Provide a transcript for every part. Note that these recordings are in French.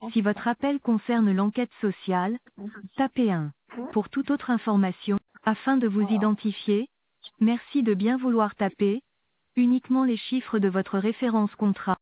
Si votre appel concerne l'enquête sociale, tapez 1. Pour toute autre information, afin de vous identifier, merci de bien vouloir taper uniquement les chiffres de votre référence contrat.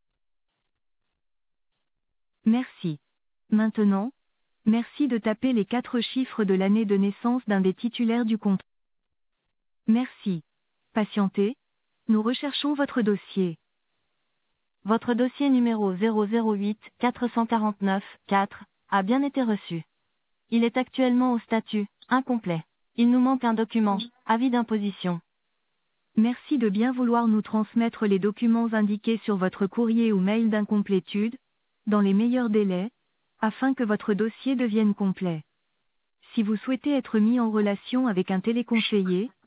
Merci. Maintenant, merci de taper les 4 chiffres de l'année de naissance d'un des titulaires du contrat. Merci. Patientez. Nous recherchons votre dossier. Votre dossier numéro 008 449 4 a bien été reçu. Il est actuellement au statut incomplet. Il nous manque un document, avis d'imposition. Merci de bien vouloir nous transmettre les documents indiqués sur votre courrier ou mail d'incomplétude, dans les meilleurs délais, afin que votre dossier devienne complet. Si vous souhaitez être mis en relation avec un téléconseiller,